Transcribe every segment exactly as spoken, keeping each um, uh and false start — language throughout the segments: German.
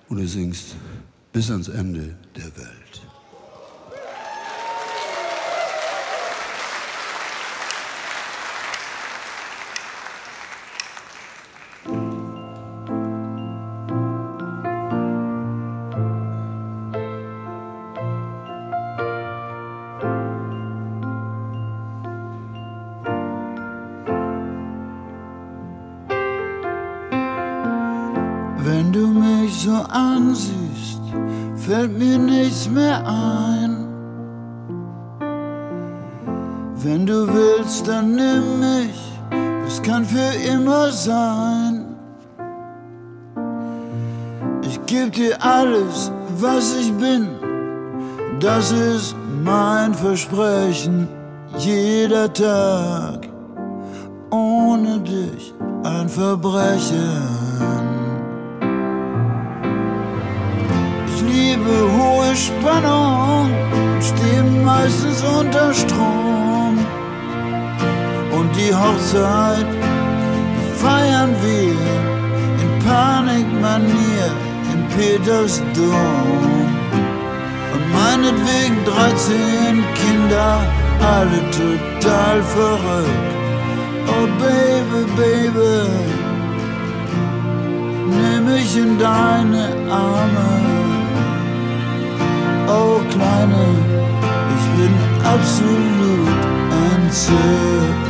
Und du singst bis ans Ende der Welt. Wenn du mich so ansiehst, fällt mir nichts mehr ein. Wenn du willst, dann nimm mich, es kann für immer sein. Ich geb dir alles, was ich bin, das ist mein Versprechen. Jeder Tag ohne dich ein Verbrechen. Ich liebe hohe Spannung und stehe meistens unter Strom. Und die Hochzeit feiern wir in Panikmanier im Petersdom. Und meinetwegen dreizehn Kinder, alle total verrückt. Oh Baby, Baby, nimm mich in deine Arme. Oh Kleine, ich bin absolut entzückt.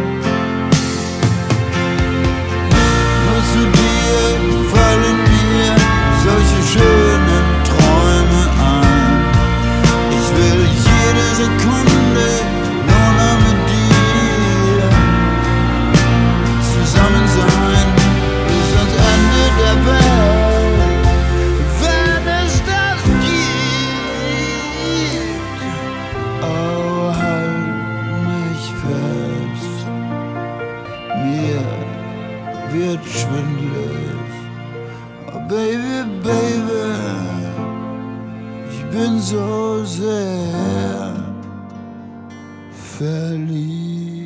Nur zu dir fallen mir solche schönen Träume ein. Ich will jede Sekunde nur noch mit dir zusammen sein, bis ans Ende der Welt. Wird schwindelig, oh Baby, Baby, ich bin so sehr verliebt.